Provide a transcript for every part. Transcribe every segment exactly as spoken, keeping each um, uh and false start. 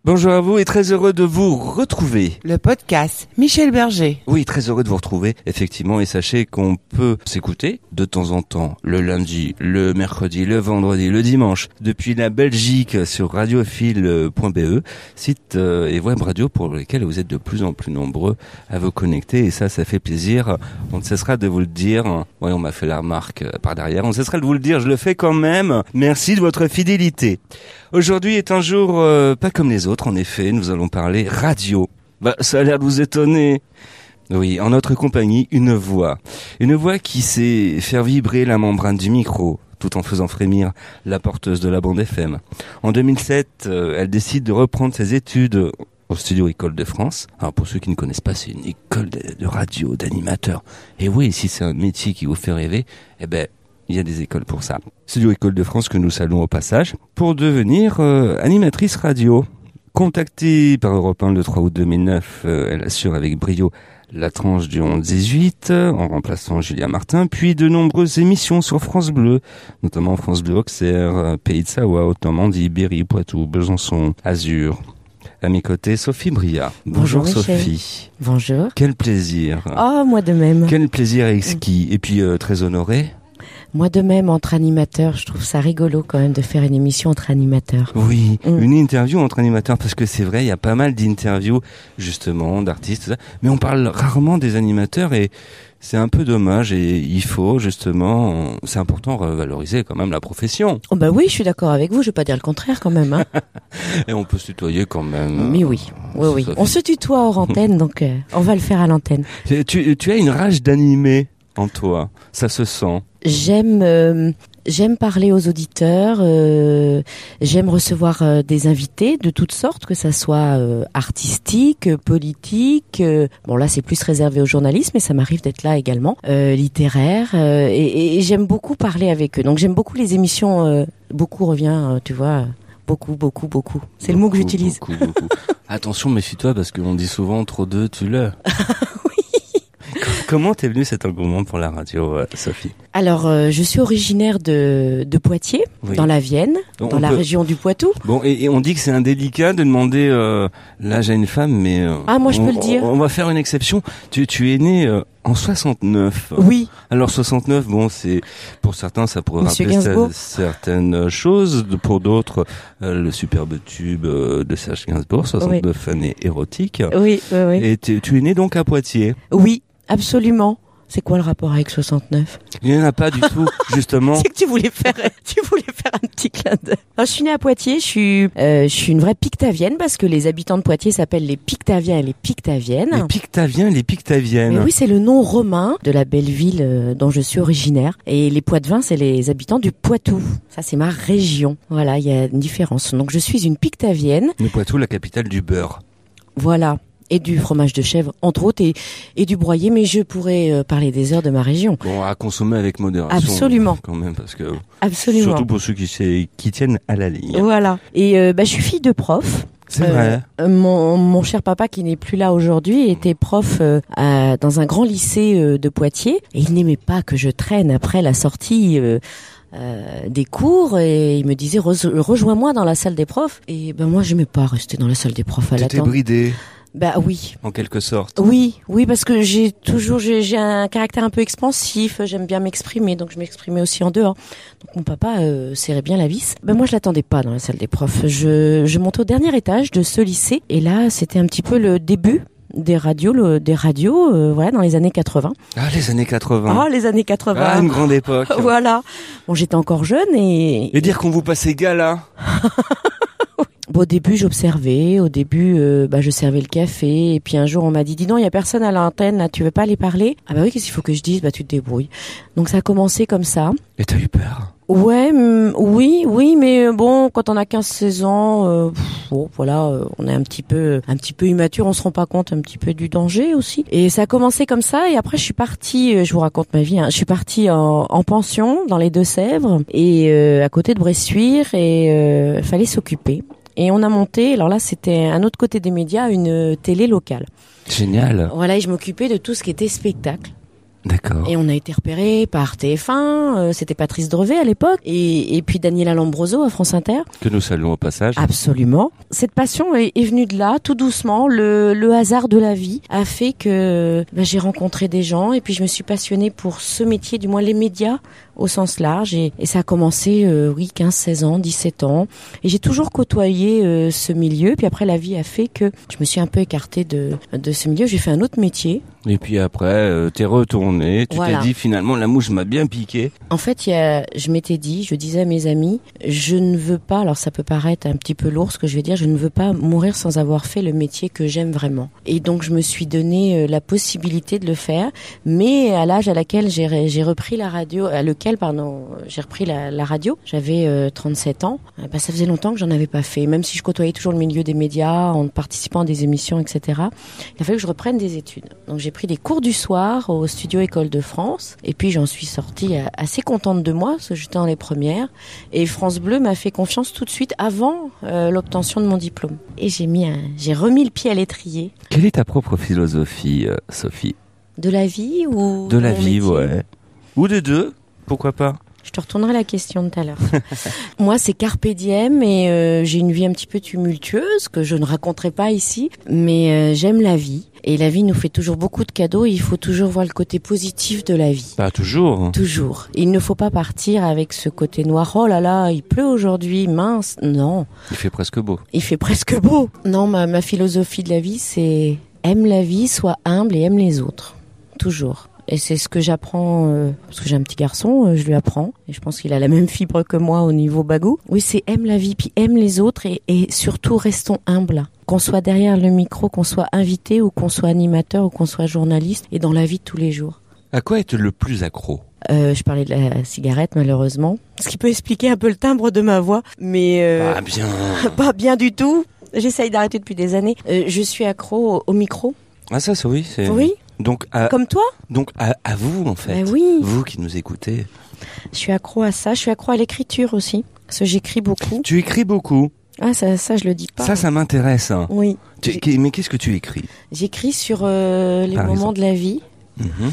Bonjour à vous et très heureux de vous retrouver. Le podcast Michel Berger. Oui, très heureux de vous retrouver, effectivement, et sachez qu'on peut s'écouter de temps en temps, le lundi, le mercredi, le vendredi, le dimanche, depuis la Belgique sur radiophile point b e, site euh, et web radio pour lesquels vous êtes de plus en plus nombreux à vous connecter, et ça, ça fait plaisir. On ne cessera de vous le dire. Oui, on m'a fait la remarque par derrière. On ne cessera de vous le dire, je le fais quand même. Merci de votre fidélité. Aujourd'hui est un jour euh, pas comme les autres. En effet, nous allons parler radio. Bah, ça a l'air de vous étonner. Oui, en notre compagnie, une voix. Une voix qui sait faire vibrer la membrane du micro, tout en faisant frémir la porteuse de la bande F M. En deux mille sept, euh, elle décide de reprendre ses études au studio École de France. Alors pour ceux qui ne connaissent pas, c'est une école de, de radio, d'animateur. Et oui, si c'est un métier qui vous fait rêver, eh ben, il y a des écoles pour ça. Studio École de France que nous saluons au passage, pour devenir euh, animatrice radio. Contactée par Europe un le trois août deux mille neuf, euh, elle assure avec brio la tranche du onze dix-huit, en remplaçant Julia Martin, puis de nombreuses émissions sur France Bleu, notamment France Bleu Auxerre, Pays de Savoie, Haute-Normandie, Berry, Poitou, Besançon, Azur. À mes côtés, Sophie Bria. Bonjour, Bonjour Sophie. Bonjour. Quel plaisir. Oh, moi de même. Quel plaisir exquis. Et puis euh, très honoré. Moi de même, entre animateurs, je trouve ça rigolo quand même de faire une émission entre animateurs. Oui, mmh. Une interview entre animateurs, parce que c'est vrai, il y a pas mal d'interviews, justement, d'artistes, tout ça, mais on parle rarement des animateurs et c'est un peu dommage et il faut, justement, c'est important de revaloriser quand même la profession. Oh bah oui, je suis d'accord avec vous, je vais pas dire le contraire quand même. Hein. Et on peut se tutoyer quand même. Mais oui, oui, oui. On se tutoie hors antenne, donc euh, on va le faire à l'antenne. Tu, tu as une rage d'animer en toi, ça se sent. J'aime euh, j'aime parler aux auditeurs, euh, j'aime recevoir euh, des invités de toutes sortes, que ça soit euh, artistique, politique, euh, bon là c'est plus réservé au journalisme, mais ça m'arrive d'être là également, euh, littéraire, euh, et, et j'aime beaucoup parler avec eux. Donc j'aime beaucoup les émissions, euh, beaucoup revient, euh, tu vois, beaucoup, beaucoup, beaucoup. C'est beaucoup, le mot que j'utilise. Beaucoup, beaucoup. Attention, méfie-toi parce qu'on dit souvent trop de tu l'as. Comment t'es venue cet engouement pour la radio, euh, Sophie ? Alors, euh, je suis originaire de, de Poitiers, oui. Dans la Vienne, donc dans la peut... région du Poitou. Bon, et, et on dit que c'est indélicat de demander euh, l'âge à une femme, mais... Euh, ah, moi je on, peux le dire. On, on va faire une exception. Tu, tu es né euh, en soixante-neuf. Oui. Alors soixante-neuf, bon, c'est pour certains, ça pourrait Monsieur rappeler Gainsbourg. certaines choses. Pour d'autres, euh, le superbe tube euh, de Serge Gainsbourg, soixante-neuf, oui. Année érotique. Oui, oui, oui. Et tu, tu es né donc à Poitiers. Oui. Absolument. C'est quoi le rapport avec soixante-neuf ? Il n'y en a pas du tout, justement. C'est que tu voulais faire, tu voulais faire un petit clin d'œil. Alors, je suis née à Poitiers, je suis, euh, je suis une vraie Pictavienne parce que les habitants de Poitiers s'appellent les Pictaviens et les Pictaviennes. Les Pictaviens et les Pictaviennes. Mais oui, c'est le nom romain de la belle ville euh, dont je suis originaire. Et les Poitevins, c'est les habitants du Poitou. Ça, c'est ma région. Voilà, il y a une différence. Donc, je suis une Pictavienne. Le Poitou, la capitale du beurre. Voilà. Et du fromage de chèvre, entre autres, et, et du broyé, mais je pourrais euh, parler des heures de ma région. Bon, à consommer avec modération. Absolument. Quand même, parce que... Absolument. Surtout pour ceux qui, qui tiennent à la ligne. Voilà. Et euh, bah, je suis fille de prof. C'est euh, vrai. Euh, mon, mon cher papa, qui n'est plus là aujourd'hui, était prof euh, à, dans un grand lycée euh, de Poitiers, et il n'aimait pas que je traîne après la sortie... Euh, Euh, des cours, et il me disait Re- rejoins-moi dans la salle des profs, et ben moi je n'aimais pas rester dans la salle des profs à l'attendre. T'étais bridée. Bah oui. En quelque sorte. Oui, oui, parce que j'ai toujours j'ai, j'ai un caractère un peu expansif, j'aime bien m'exprimer, donc je m'exprimais aussi en dehors. Donc mon papa euh, serrait bien la vis. Ben moi je l'attendais pas dans la salle des profs. Je je montais au dernier étage de ce lycée, et là c'était un petit peu le début des radios, le, des radios, euh, voilà, dans les années quatre-vingts. Ah, les années quatre-vingts. Ah, les années quatre-vingts. Ah, une grande époque. Voilà. Bon, j'étais encore jeune et... Et dire qu'on vous passait gala. Bon, au début, j'observais. Au début, euh, bah, je servais le café. Et puis un jour, on m'a dit, dis non, il y a personne à l'antenne, là, tu veux pas aller parler? Ah bah oui, qu'est-ce qu'il faut que je dise? Bah, tu te débrouilles. Donc ça a commencé comme ça. Et t'as eu peur? Ouais, mm, oui, oui, mais bon, quand on a quinze seize ans, euh, pff, bon, voilà, euh, on est un petit peu, un petit peu immature, on se rend pas compte un petit peu du danger aussi. Et ça a commencé comme ça, et après je suis partie, euh, je vous raconte ma vie, hein, je suis partie en, en pension dans les Deux-Sèvres, et euh, à côté de Bressuire, et euh, fallait s'occuper. Et on a monté, alors là c'était un autre côté des médias, une télé locale. Génial. Voilà, et je m'occupais de tout ce qui était spectacle. D'accord. Et on a été repéré par T F un, euh, c'était Patrice Drevet à l'époque, et, et puis Daniela Lambroso à France Inter. Que nous saluons au passage. Absolument. Cette passion est, est venue de là, tout doucement. Le, le hasard de la vie a fait que ben, j'ai rencontré des gens et puis je me suis passionnée pour ce métier, du moins les médias au sens large. Et, et ça a commencé, euh, oui, quinze, seize ans, dix-sept ans. Et j'ai toujours côtoyé euh, ce milieu. Puis après, la vie a fait que je me suis un peu écartée de, de ce milieu. J'ai fait un autre métier. Et puis après, euh, t'es retourné, tu Voilà. t'es dit finalement la mouche m'a bien piqué. En fait, il y a, je m'étais dit, je disais à mes amis, je ne veux pas, alors ça peut paraître un petit peu lourd ce que je vais dire, je ne veux pas mourir sans avoir fait le métier que j'aime vraiment. Et donc je me suis donné euh, la possibilité de le faire, mais à l'âge à laquelle j'ai, j'ai repris la radio, à lequel pardon, j'ai repris la, la radio, j'avais euh, trente-sept ans. Euh, bah, ça faisait longtemps que j'en avais pas fait, même si je côtoyais toujours le milieu des médias en participant à des émissions, et cetera. Il a fallu que je reprenne des études. Donc j'ai pris des cours du soir au studio École de France, et puis j'en suis sortie assez contente de moi, parce que j'étais dans les premières, et France Bleu m'a fait confiance tout de suite avant euh, l'obtention de mon diplôme. Et j'ai mis un, j'ai remis le pied à l'étrier. Quelle est ta propre philosophie, euh, Sophie ? De la vie ou De la mon vie, métier ? ouais. Ou des deux, pourquoi pas ? Je te retournerai la question de tout à l'heure. Moi, c'est carpe diem et euh, j'ai une vie un petit peu tumultueuse que je ne raconterai pas ici, mais euh, j'aime la vie. Et la vie nous fait toujours beaucoup de cadeaux et il faut toujours voir le côté positif de la vie. Pas toujours. Toujours. Il ne faut pas partir avec ce côté noir. Oh là là, il pleut aujourd'hui, mince. Non. Il fait presque beau. Il fait presque beau. Non, ma, ma philosophie de la vie, c'est aime la vie, sois humble et aime les autres. Toujours. Et c'est ce que j'apprends, euh, parce que j'ai un petit garçon, euh, je lui apprends. Et je pense qu'il a la même fibre que moi au niveau bagou. Oui, c'est aime la vie, puis aime les autres et, et surtout restons humbles. Qu'on soit derrière le micro, qu'on soit invité ou qu'on soit animateur ou qu'on soit journaliste et dans la vie de tous les jours. À quoi es-tu le plus accro ? Euh, je parlais de la cigarette malheureusement, ce qui peut expliquer un peu le timbre de ma voix, mais euh, Ah bien. pas bien du tout. J'essaye d'arrêter depuis des années. Euh, je suis accro au, au micro. Ah ça, c'est oui. C'est... Oui. Donc à, Comme toi. donc à, à vous en fait. Ben oui. Vous qui nous écoutez. Je suis accro à ça. Je suis accro à l'écriture aussi, parce que j'écris beaucoup. Tu écris beaucoup. Ah ça, ça je le dis pas. Ça, ça m'intéresse. Hein. Oui. Tu, J'ai- mais qu'est-ce que tu écris ? J'écris sur euh, les Par moments exemple. de la vie. Mhm.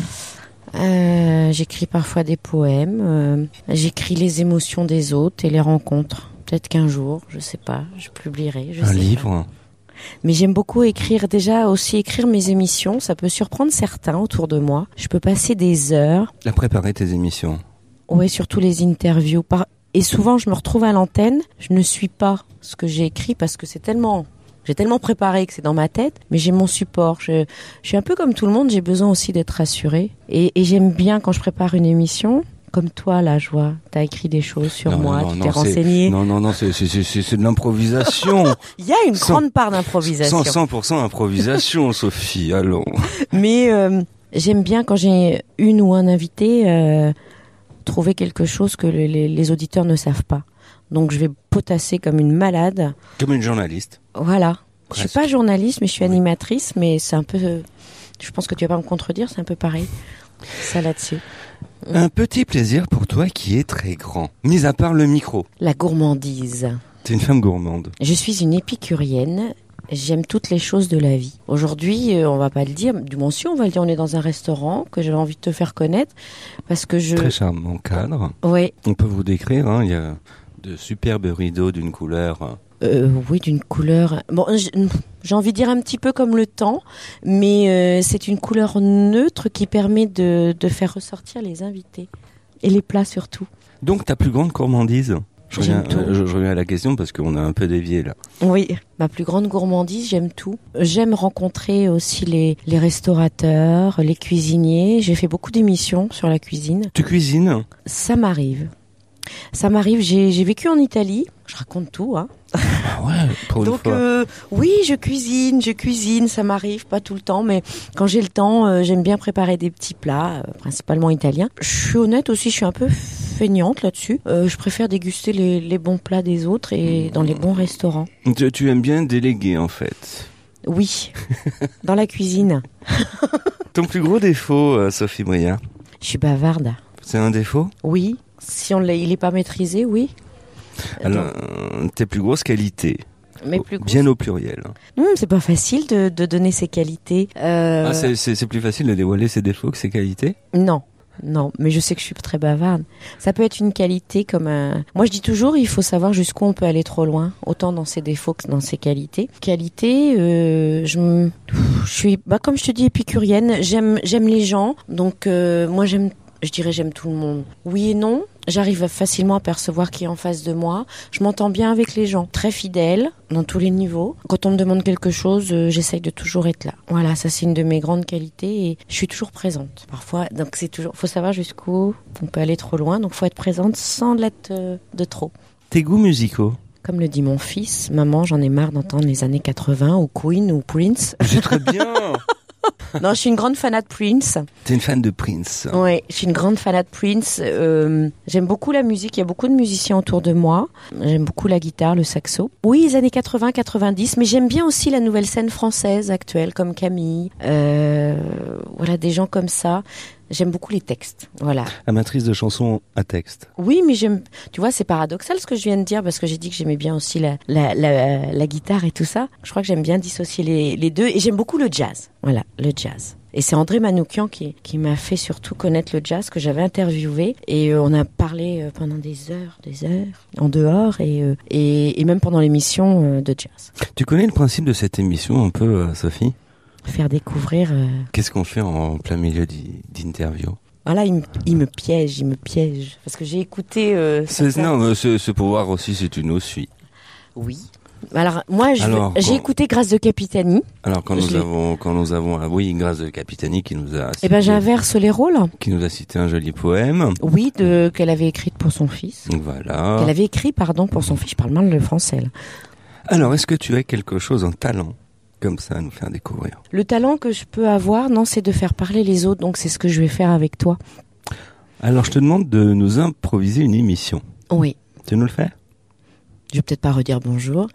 Euh, j'écris parfois des poèmes. euh, j'écris les émotions des autres et les rencontres. Peut-être qu'un jour, je sais pas, je publierai. Je Un sais livre. pas. Mais j'aime beaucoup écrire. Déjà aussi écrire mes émissions. Ça peut surprendre certains autour de moi. Je peux passer des heures. À préparer tes émissions. Ouais, surtout les interviews. Par... Et souvent, je me retrouve à l'antenne. Je ne suis pas ce que j'ai écrit parce que c'est tellement... J'ai tellement préparé que c'est dans ma tête, mais j'ai mon support. Je, je suis un peu comme tout le monde, j'ai besoin aussi d'être rassurée. Et, et j'aime bien quand je prépare une émission, comme toi là, je vois, t'as écrit des choses sur Non, moi, non, tu non, t'es c'est- renseigné. Non, non, non, c'est, c'est, c'est, c'est, c'est de l'improvisation. Il y a une Cent- grande part d'improvisation. cent pour cent improvisation, Sophie, allons. Mais euh, j'aime bien quand j'ai une ou un invité euh, trouver quelque chose que le- les, les auditeurs ne savent pas. Donc je vais potasser comme une malade. Comme une journaliste. Voilà. Je Presque. suis pas journaliste, mais je suis Oui. animatrice, mais c'est un peu... Je pense que tu vas pas me contredire, c'est un peu pareil. Ça là-dessus. Un petit plaisir pour toi qui est très grand. Mis à part le micro. La gourmandise. T'es une femme gourmande. Je suis une épicurienne. J'aime toutes les choses de la vie. Aujourd'hui, euh, on va pas le dire, du moins si on va le dire, on est dans un restaurant que j'avais envie de te faire connaître parce que je... Très charmant cadre. Ouais, On peut vous décrire, hein, il y a de superbes rideaux d'une couleur. euh, oui, d'une couleur... Bon, j- j'ai envie de dire un petit peu comme le temps, mais euh, c'est une couleur neutre qui permet de, de faire ressortir les invités. Et les plats surtout. Donc ta plus grande gourmandise ? Je J'aime reviens, tout. euh, je, je reviens à la question parce qu'on a un peu dévié là. Oui, ma plus grande gourmandise, j'aime tout. J'aime rencontrer aussi les, les restaurateurs, les cuisiniers. J'ai fait beaucoup d'émissions sur la cuisine. Tu cuisines ? Ça m'arrive. Ça m'arrive, j'ai, j'ai vécu en Italie. Je raconte tout, hein. Ah ouais, pour une Donc fois. euh, oui, je cuisine, je cuisine, ça m'arrive, pas tout le temps, mais quand j'ai le temps, euh, j'aime bien préparer des petits plats, euh, principalement italiens. Je suis honnête aussi, je suis un peu feignante là-dessus. Euh, je préfère déguster les, les bons plats des autres et dans les bons restaurants. Tu, tu aimes bien déléguer en fait. Oui, dans la cuisine. Ton plus gros défaut, euh, Sophie Briard, Je suis bavarde. c'est un défaut ? Oui, si on l'a, il est pas maîtrisé, oui. Alors, euh, tes plus grosses qualités ? Mes plus grosses... Bien au pluriel. Mmh, c'est pas facile de, de donner ses qualités. Euh... Ah, c'est, c'est, c'est plus facile de dévoiler ses défauts que ses qualités ? Non. Non, mais je sais que je suis très bavarde. Ça peut être une qualité comme un... Moi, je dis toujours, il faut savoir jusqu'où on peut aller trop loin, autant dans ses défauts que dans ses qualités. Qualité, euh, je, m... je suis, bah, comme je te dis, épicurienne. J'aime, j'aime les gens. Donc, euh, moi, j'aime, je dirais, j'aime tout le monde. Oui et non. J'arrive facilement à percevoir qui est en face de moi. Je m'entends bien avec les gens, très fidèle dans tous les niveaux. Quand on me demande quelque chose, euh, j'essaye de toujours être là. Voilà, ça c'est une de mes grandes qualités et je suis toujours présente. Parfois, donc c'est toujours, faut savoir jusqu'où on peut aller trop loin, donc faut être présente sans l'être euh, de trop. Tes goûts musicaux ? Comme le dit mon fils, maman, j'en ai marre d'entendre les années quatre-vingts ou Queen ou Prince. C'est très bien. Non, je suis une grande fanat de Prince. T'es une fan de Prince. Oui, je suis une grande fanat de Prince. Euh, j'aime beaucoup la musique. Il y a beaucoup de musiciens autour de moi. J'aime beaucoup la guitare, le saxo. Oui, les années quatre-vingts, quatre-vingt-dix, mais j'aime bien aussi la nouvelle scène française actuelle, comme Camille. Euh, voilà, des gens comme ça. J'aime beaucoup les textes, voilà. Amatrice de chansons à texte. Oui, mais j'aime. Tu vois, c'est paradoxal ce que je viens de dire parce que j'ai dit que j'aimais bien aussi la la, la la guitare et tout ça. Je crois que j'aime bien dissocier les les deux et j'aime beaucoup le jazz. Voilà, le jazz. Et c'est André Manoukian qui qui m'a fait surtout connaître le jazz, que j'avais interviewé et euh, on a parlé euh, pendant des heures, des heures en dehors et euh, et, et même pendant l'émission euh, de jazz. Tu connais le principe de cette émission un peu, euh, Sophie ? Faire découvrir... Euh... Qu'est-ce qu'on fait en plein milieu d'interview ? Voilà, il me, il me piège, il me piège. Parce que j'ai écouté... Euh, c'est, non, c'est, c'est pour voir aussi si tu nous suis. Oui. Alors, moi, je, Alors, j'ai quand, écouté Grâce de Capitani. Alors, quand nous avons, quand nous avons, ah oui, Grâce de Capitani qui nous a... Eh ben, j'inverse les rôles. Qui nous a cité un joli poème. Oui, de, qu'elle avait écrit pour son fils. Voilà. Qu'elle avait écrit, pardon, pour son fils. Je parle mal le français, là. Alors, est-ce que tu as quelque chose, un talent comme ça à nous faire découvrir? Le talent que je peux avoir, non, c'est de faire parler les autres. Donc, c'est ce que je vais faire avec toi. Alors, je te demande de nous improviser une émission. Oui. Tu nous le fais? Je vais peut-être pas redire bonjour.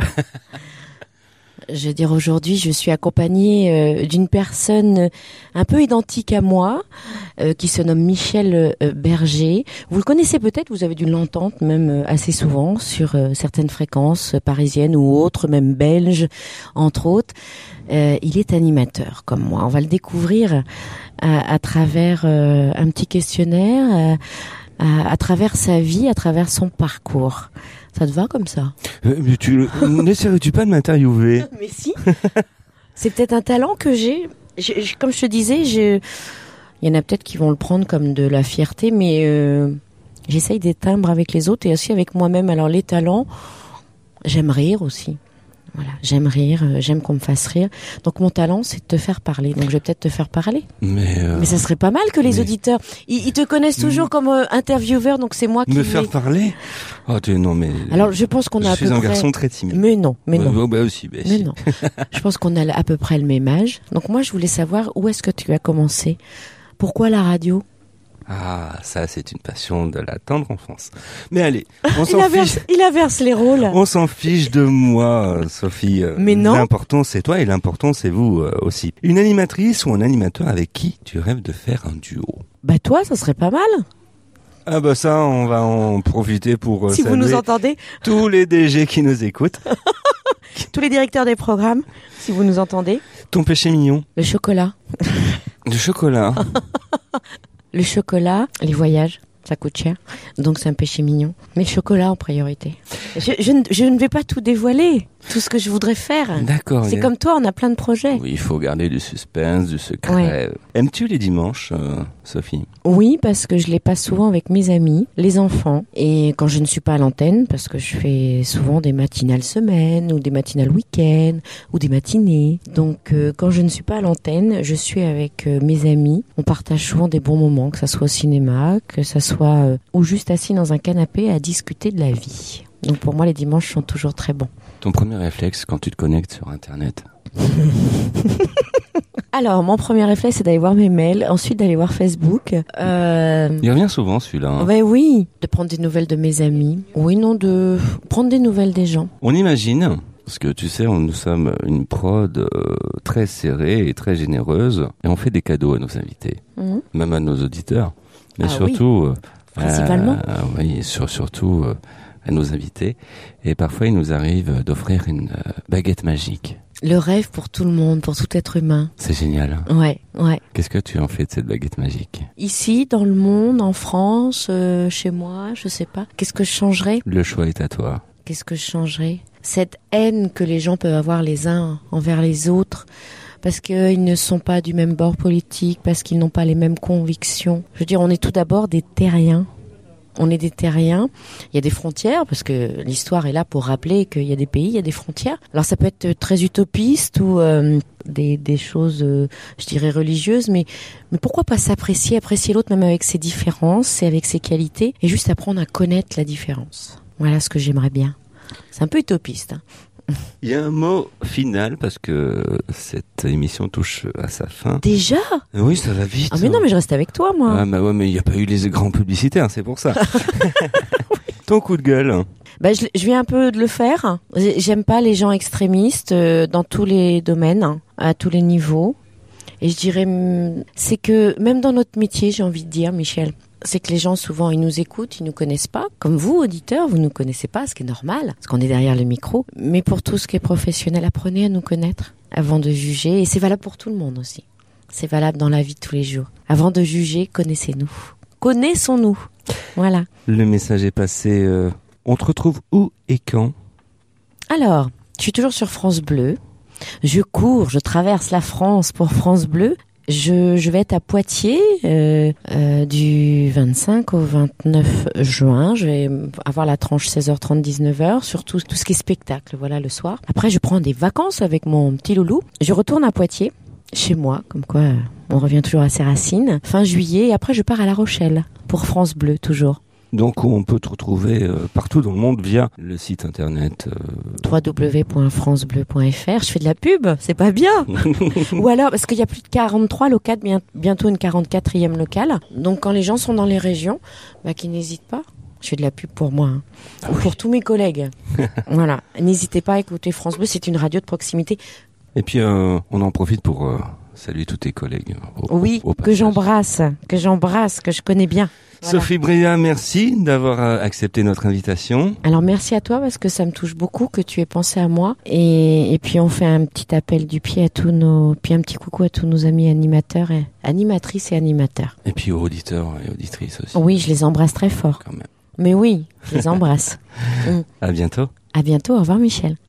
Je veux dire, aujourd'hui, je suis accompagnée euh, d'une personne un peu identique à moi, euh, qui se nomme Michel euh, Berger. Vous le connaissez peut-être, vous avez dû l'entendre même euh, assez souvent sur euh, certaines fréquences euh, parisiennes ou autres, même belges, entre autres. Euh, il est animateur, comme moi. On va le découvrir à, à travers euh, un petit questionnaire, à, à, à travers sa vie, à travers son parcours. Ça te va comme ça? euh, mais tu n'essaierais-tu pas de m'interviewer? Mais si. C'est peut-être un talent que j'ai. Je, je, comme je te disais, je... il y en a peut-être qui vont le prendre comme de la fierté, mais euh, j'essaye d'éteindre avec les autres et aussi avec moi-même. Alors les talents, j'aime rire aussi. Voilà, j'aime rire, j'aime qu'on me fasse rire. Donc mon talent, c'est de te faire parler. Donc je vais peut-être te faire parler. Mais, euh... mais ça serait pas mal que les mais... auditeurs, ils, ils te connaissent toujours mmh. comme euh, intervieweur, donc c'est moi qui me vais... faire parler. Oh tu non mais. Alors je pense qu'on a. Je à suis peu un près... garçon très timide. Mais non, mais non. Bah, bah aussi, bah, mais si. non. Je pense qu'on a à peu près le même âge. Donc moi je voulais savoir où est-ce que tu as commencé. Pourquoi la radio? Ah, ça, c'est une passion de la tendre enfance. Mais allez, on il s'en inverse, fiche. Il inverse les rôles. On s'en fiche de moi, Sophie. Mais non. L'important, c'est toi et l'important, c'est vous euh, aussi. Une animatrice ou un animateur avec qui tu rêves de faire un duo? Bah toi, ça serait pas mal. Ah bah ça, on va en profiter pour euh, si vous nous entendez. Tous les D G qui nous écoutent. Tous les directeurs des programmes, si vous nous entendez. Ton péché mignon? Le chocolat. Du chocolat. Le chocolat, les voyages, ça coûte cher, donc c'est un péché mignon. Mais le chocolat en priorité. Je, je, ne, je ne vais pas tout dévoiler, tout ce que je voudrais faire. D'accord. C'est comme toi, on a plein de projets. Oui, il faut garder du suspense, du secret. Ouais. Aimes-tu les dimanches, euh, Sophie? Oui, parce que je les passe souvent avec mes amis, les enfants, et quand je ne suis pas à l'antenne, parce que je fais souvent des matinales semaine, ou des matinales week-end, ou des matinées. Donc, euh, quand je ne suis pas à l'antenne, je suis avec euh, mes amis. On partage souvent des bons moments, que ça soit au cinéma, que ça soit euh, ou juste assis dans un canapé à discuter de la vie. Donc pour moi, les dimanches sont toujours très bons. Ton premier réflexe quand tu te connectes sur Internet? Alors, mon premier réflexe, c'est d'aller voir mes mails, ensuite d'aller voir Facebook. Euh... Il revient souvent, celui-là. Hein. Ben oui, de prendre des nouvelles de mes amis. Oui, non, de prendre des nouvelles des gens. On imagine, parce que tu sais, on, nous sommes une prod euh, très serrée et très généreuse, et on fait des cadeaux à nos invités, mmh. même à nos auditeurs. Mais ah, surtout... oui. Principalement. Euh, oui, sur, surtout... Euh, à nos invités. Et parfois, il nous arrive d'offrir une euh, baguette magique. Le rêve pour tout le monde, pour tout être humain. C'est génial. Ouais, ouais. Qu'est-ce que tu en fais de cette baguette magique? Ici, dans le monde, en France, euh, chez moi, je sais pas. Qu'est-ce que je changerais? Le choix est à toi. Qu'est-ce que je changerais? Cette haine que les gens peuvent avoir les uns envers les autres, parce qu'ils ne sont pas du même bord politique, parce qu'ils n'ont pas les mêmes convictions. Je veux dire, on est tout d'abord des terriens. On est des terriens. Il y a des frontières, parce que l'histoire est là pour rappeler qu'il y a des pays, il y a des frontières. Alors ça peut être très utopiste ou euh, des, des choses, euh, je dirais, religieuses, mais, mais pourquoi pas s'apprécier, apprécier l'autre même avec ses différences et avec ses qualités, et juste apprendre à connaître la différence. Voilà ce que j'aimerais bien. C'est un peu utopiste, hein. Il y a un mot final parce que cette émission touche à sa fin. Déjà? Oui, ça va vite. Ah mais non, mais je reste avec toi, moi. Ah bah ouais, mais il n'y a pas eu les grands publicitaires, c'est pour ça. Ton coup de gueule? Bah, je, je viens un peu de le faire. J'aime pas les gens extrémistes euh, dans tous les domaines, hein, à tous les niveaux. Et je dirais, c'est que même dans notre métier, j'ai envie de dire, Michel, c'est que les gens, souvent, ils nous écoutent, ils nous connaissent pas. Comme vous, auditeurs, vous nous connaissez pas, ce qui est normal, parce qu'on est derrière le micro. Mais pour tout ce qui est professionnel, apprenez à nous connaître avant de juger. Et c'est valable pour tout le monde aussi. C'est valable dans la vie de tous les jours. Avant de juger, connaissez-nous. Connaissons-nous. Voilà. Le message est passé. Euh, on te retrouve où et quand? Alors, je suis toujours sur France Bleu. Je cours, je traverse la France pour France Bleu. Je, je vais être à Poitiers euh, euh, du vingt-cinq au vingt-neuf juin. Je vais avoir la tranche seize heures trente, dix-neuf heures, surtout tout ce qui est spectacle, voilà, le soir. Après, je prends des vacances avec mon petit loulou. Je retourne à Poitiers, chez moi, comme quoi euh, on revient toujours à ses racines, fin juillet. Et après, je pars à La Rochelle, pour France Bleu, toujours. Donc on peut te retrouver euh, partout dans le monde via le site internet euh... w w w point france bleu point f r. Je fais de la pub, c'est pas bien. Ou alors, parce qu'il y a plus de quarante-trois locales, bien, bientôt une quarante-quatrième locale. Donc quand les gens sont dans les régions, bah, qu'ils n'hésitent pas. Je fais de la pub pour moi, hein. Ah oui. Pour tous mes collègues. Voilà, n'hésitez pas à écouter France Bleu, c'est une radio de proximité. Et puis euh, on en profite pour euh, saluer tous tes collègues. Au, oui, au que j'embrasse, que j'embrasse, que je connais bien. Voilà. Sophie Bria, merci d'avoir accepté notre invitation. Alors merci à toi parce que ça me touche beaucoup que tu aies pensé à moi et, et puis on fait un petit appel du pied à tous nos, puis un petit coucou à tous nos amis animateurs et animatrices et animateurs. Et puis aux auditeurs et auditrices aussi. Oui, je les embrasse très fort. Quand même. Mais oui, je les embrasse. mmh. À bientôt. À bientôt. Au revoir Michel.